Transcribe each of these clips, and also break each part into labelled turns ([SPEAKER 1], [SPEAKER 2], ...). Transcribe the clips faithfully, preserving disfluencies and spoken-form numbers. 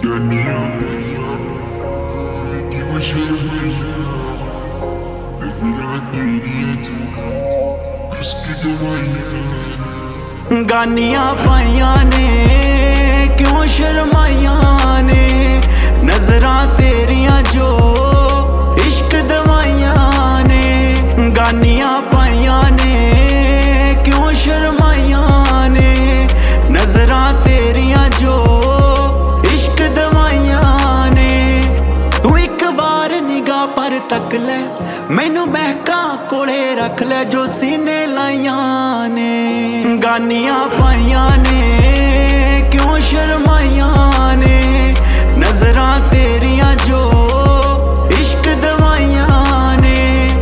[SPEAKER 1] गानियां पाइयां ने क्यों शर्माइयां ने नजरां तेरियां जो इश्क दवाइयां ने। गानियां पाइयां ने क्यों शर्माइयां ने नजरां तेरियां जो इश्क दवाइयां ने। तू एक बार निगाह पर तक ले मैनू महका कोले रख ले जो सीने लाइयां ने। गानियां पाइयां ने क्यों शर्माइयां ने नजरां तेरियां जो इश्क दवाइयां ने।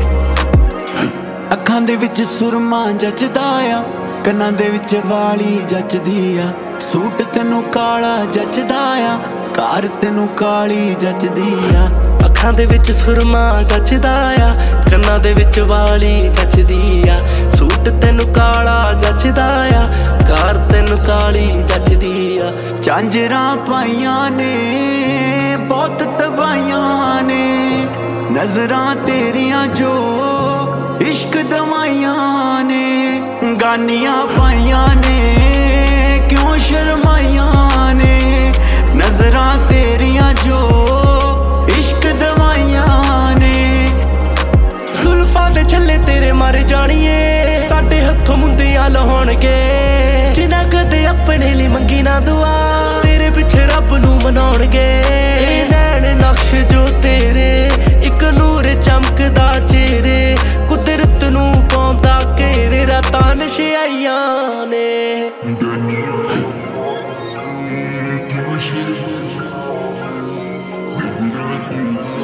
[SPEAKER 1] अखां दे विच सुरमा जचदा आ कन्नां दे विच वाली जचदी आ। सूट तैनू काला जचदा आ कार तैनू काली जचदी आ।
[SPEAKER 2] अखां दे विच सुरमा जचदा आ कन्नां दे विच वाली जचदी आ। सूट तैनू काला जचदा आ कार तैनू काली जचदी आ।
[SPEAKER 1] झांजरां पाइयां ने बहुत तबाइयां ने नजरां तेरियां जो इश्क दवाइयां ने। गानियां पाइयां ने क्यों शर्माइयां ने नजरां तेरियां जो इश्क दवाइयां ने।
[SPEAKER 2] जुल्फां दे छल्ले तेरे मर जाणिए साडे हत्थों मुंदियां लहाउणगे। जिन्हां कदे अपने लिए मंगी ना दुआ तेरे पिछे रब नूं मनाउणगे। नैन नक्श जो तेरे इक नूर चमकदा चेहरे कुदरत नूं पाउंदा घेरे रातां नशियाइयां ने।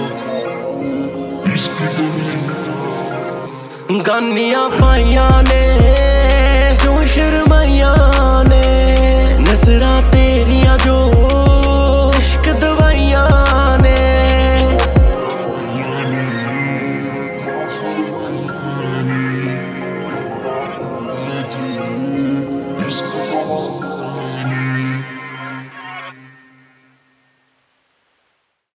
[SPEAKER 2] गानियां पाइयां ने